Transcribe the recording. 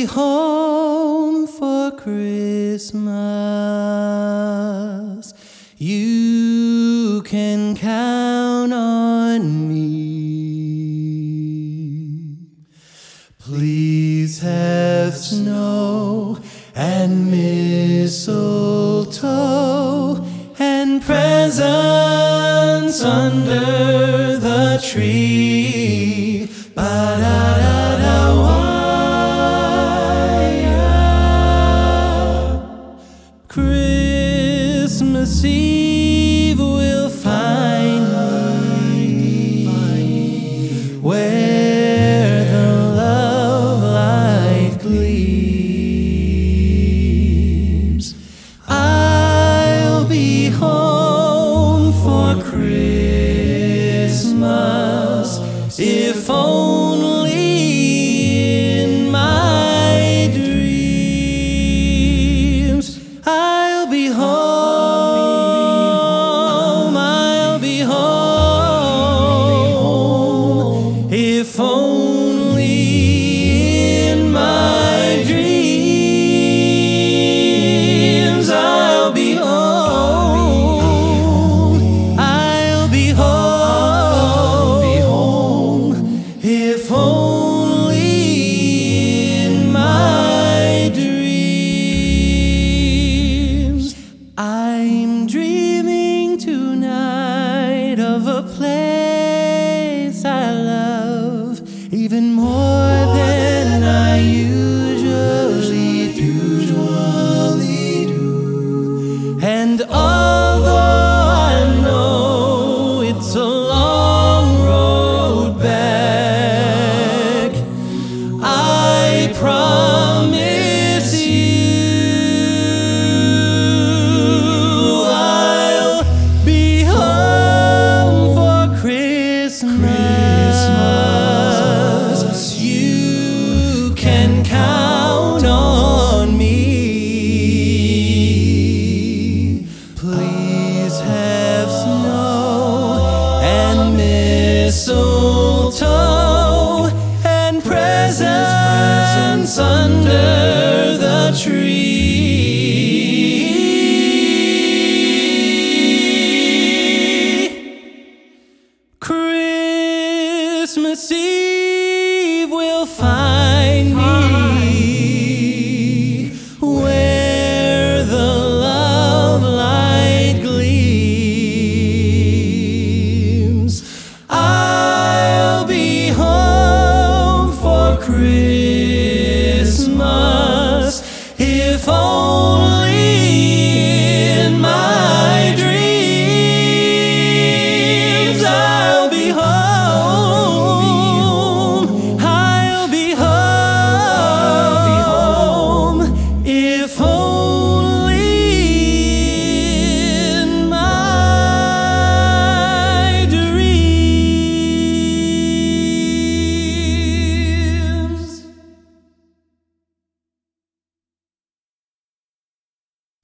home for Christmas. You can count on me. Please have snow and mistletoe and presents under the tree. Christmas Eve will find me where the love light gleams. I'll be home for Christmas, if only in my dreams. I'll be home, I'll be home, if only in my dreams. I'll be home, I'll be home, if only in my dreams. I'm dreaming tonight of a place I love even more than I usually do. And although I know it's a long road back, I promise you I'll be home for Christmas. You can count on me. Please have snow and mistletoe and presents under the tree. Christmas Eve will find me where the love light gleams. I'll be home for Christmas.